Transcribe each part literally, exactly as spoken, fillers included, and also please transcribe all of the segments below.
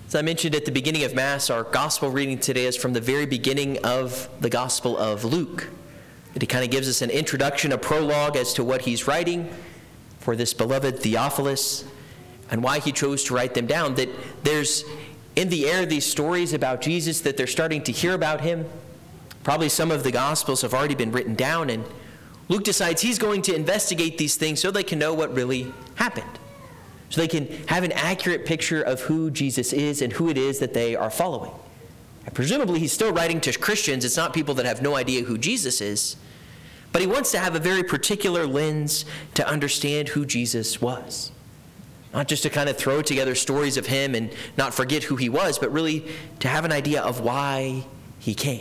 As I mentioned at the beginning of Mass, our gospel reading today is from the very beginning of the Gospel of Luke. It kind of gives us an introduction, a prologue as to what he's writing for this beloved Theophilus and why he chose to write them down. That there's in the air these stories about Jesus that they're starting to hear about him. Probably some of the Gospels have already been written down, and Luke decides he's going to investigate these things so they can know what really happened. So they can have an accurate picture of who Jesus is and who it is that they are following. And presumably he's still writing to Christians. It's not people that have no idea who Jesus is. But he wants to have a very particular lens to understand who Jesus was. Not just to kind of throw together stories of him and not forget who he was, but really to have an idea of why he came.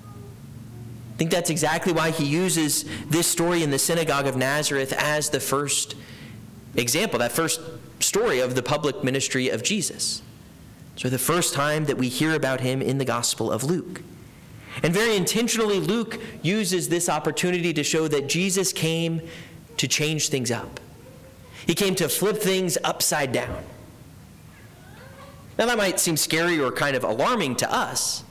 I think that's exactly why he uses this story in the synagogue of Nazareth as the first example, that first story of the public ministry of Jesus. So the first time that we hear about him in the Gospel of Luke. And very intentionally, Luke uses this opportunity to show that Jesus came to change things up. He came to flip things upside down. Now that might seem scary or kind of alarming to us,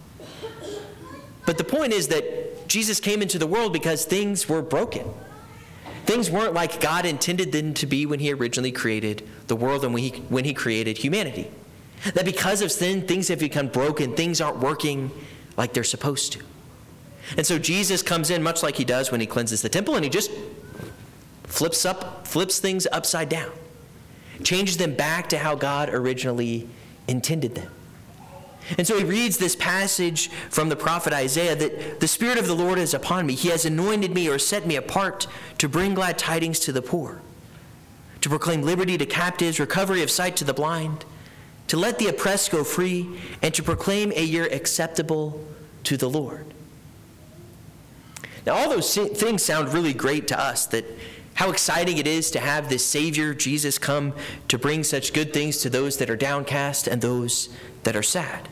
but the point is that Jesus came into the world because things were broken. Things weren't like God intended them to be when he originally created the world and when he, when he created humanity. That because of sin, things have become broken. Things aren't working like they're supposed to. And so Jesus comes in much like he does when he cleanses the temple, and he just flips up, flips things upside down, changes them back to how God originally intended them. And so he reads this passage from the prophet Isaiah that the Spirit of the Lord is upon me. He has anointed me or set me apart to bring glad tidings to the poor, to proclaim liberty to captives, recovery of sight to the blind, to let the oppressed go free, and to proclaim a year acceptable to the Lord. Now all those things sound really great to us, that how exciting it is to have this Savior, Jesus, come to bring such good things to those that are downcast and those that are sad.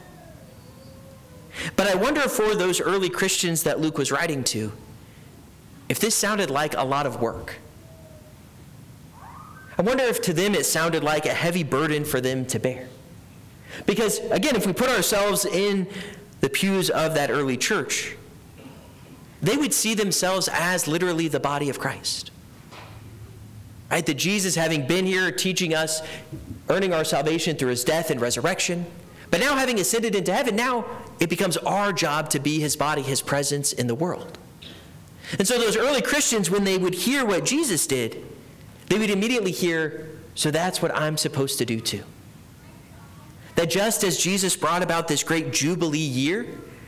But I wonder for those early Christians that Luke was writing to, if this sounded like a lot of work. I wonder if to them it sounded like a heavy burden for them to bear. Because, again, if we put ourselves in the pews of that early church, they would see themselves as literally the body of Christ. Right? That Jesus, having been here, teaching us, earning our salvation through his death and resurrection, but now having ascended into heaven, now it becomes our job to be his body, his presence in the world. And so those early Christians, when they would hear what Jesus did, they would immediately hear, so that's what I'm supposed to do too. That just as Jesus brought about this great Jubilee year,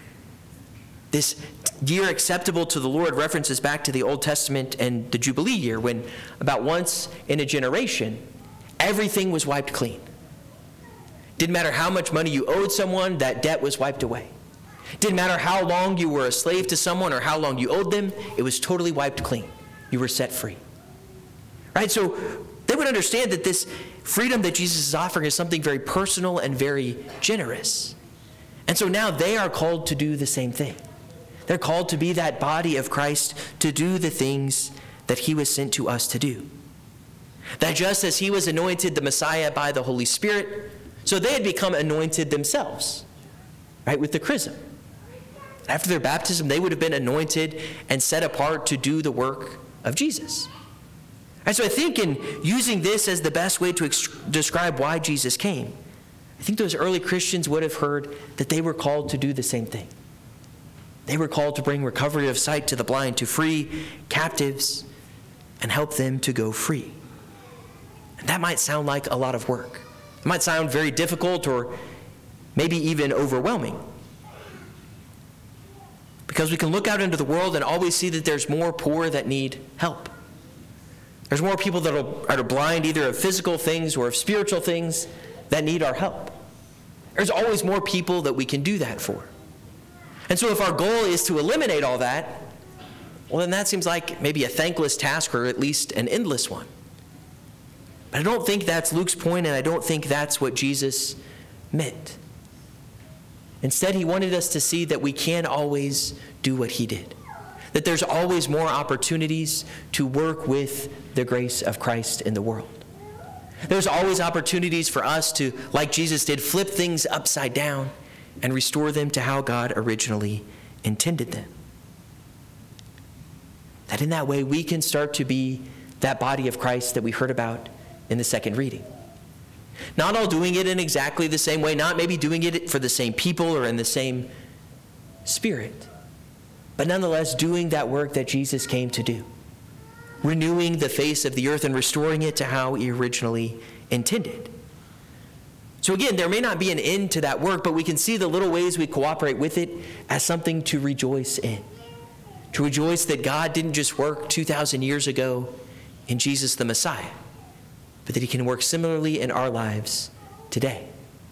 this year acceptable to the Lord references back to the Old Testament and the Jubilee year, when about once in a generation, everything was wiped clean. Didn't matter how much money you owed someone, that debt was wiped away. Didn't matter how long you were a slave to someone or how long you owed them, it was totally wiped clean. You were set free. Right? So they would understand that this freedom that Jesus is offering is something very personal and very generous. And so now they are called to do the same thing. They're called to be that body of Christ, to do the things that he was sent to us to do. That just as he was anointed the Messiah by the Holy Spirit, so they had become anointed themselves, right, with the chrism. After their baptism, they would have been anointed and set apart to do the work of Jesus. And so I think in using this as the best way to ex- describe why Jesus came, I think those early Christians would have heard that they were called to do the same thing. They were called to bring recovery of sight to the blind, to free captives, and help them to go free. And that might sound like a lot of work. It might sound very difficult or maybe even overwhelming. Because we can look out into the world and always see that there's more poor that need help. There's more people that are, are blind either of physical things or of spiritual things that need our help. There's always more people that we can do that for. And so if our goal is to eliminate all that, well, then that seems like maybe a thankless task or at least an endless one. But I don't think that's Luke's point, and I don't think that's what Jesus meant. Instead, he wanted us to see that we can always do what he did. That there's always more opportunities to work with the grace of Christ in the world. There's always opportunities for us to, like Jesus did, flip things upside down and restore them to how God originally intended them. That in that way we can start to be that body of Christ that we heard about in the second reading. Not all doing it in exactly the same way, not maybe doing it for the same people or in the same spirit, but nonetheless doing that work that Jesus came to do. Renewing the face of the earth and restoring it to how he originally intended. So again, there may not be an end to that work, but we can see the little ways we cooperate with it as something to rejoice in. To rejoice that God didn't just work two thousand years ago in Jesus the Messiah, but that he can work similarly in our lives today.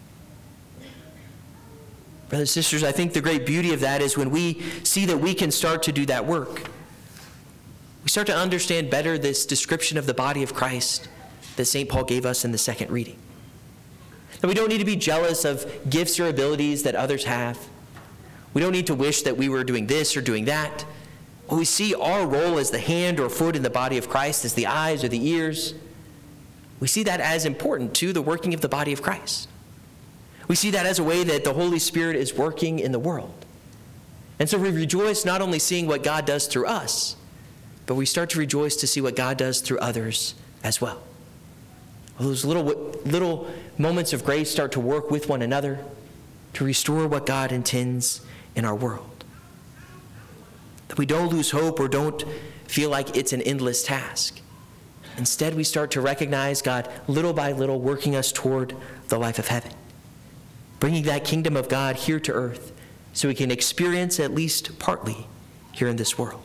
Brothers and sisters, I think the great beauty of that is when we see that we can start to do that work. We start to understand better this description of the body of Christ that Saint Paul gave us in the second reading. That we don't need to be jealous of gifts or abilities that others have. We don't need to wish that we were doing this or doing that. When we see our role as the hand or foot in the body of Christ, as the eyes or the ears, we see that as important to the working of the body of Christ. We see that as a way that the Holy Spirit is working in the world. And so we rejoice not only seeing what God does through us, but we start to rejoice to see what God does through others as well. Those little, little moments of grace start to work with one another to restore what God intends in our world. That we don't lose hope or don't feel like it's an endless task. Instead, we start to recognize God little by little working us toward the life of heaven, bringing that kingdom of God here to earth so we can experience at least partly here in this world.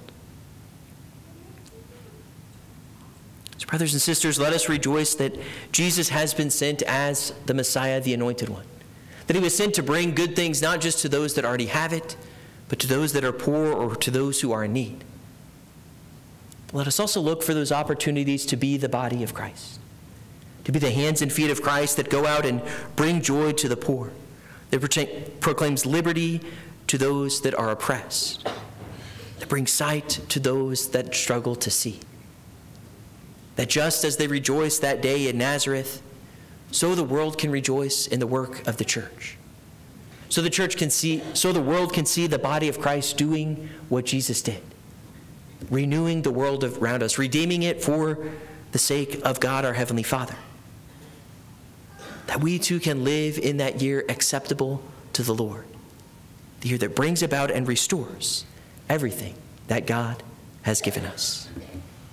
So, brothers and sisters, let us rejoice that Jesus has been sent as the Messiah, the Anointed One. That he was sent to bring good things not just to those that already have it, but to those that are poor or to those who are in need. Let us also look for those opportunities to be the body of Christ, to be the hands and feet of Christ that go out and bring joy to the poor, that proclaims liberty to those that are oppressed, that brings sight to those that struggle to see. That just as they rejoiced that day in Nazareth, so the world can rejoice in the work of the church. So the church can see, so the world can see the body of Christ doing what Jesus did, renewing the world around us, redeeming it for the sake of God, our Heavenly Father. That we too can live in that year acceptable to the Lord, the year that brings about and restores everything that God has given us.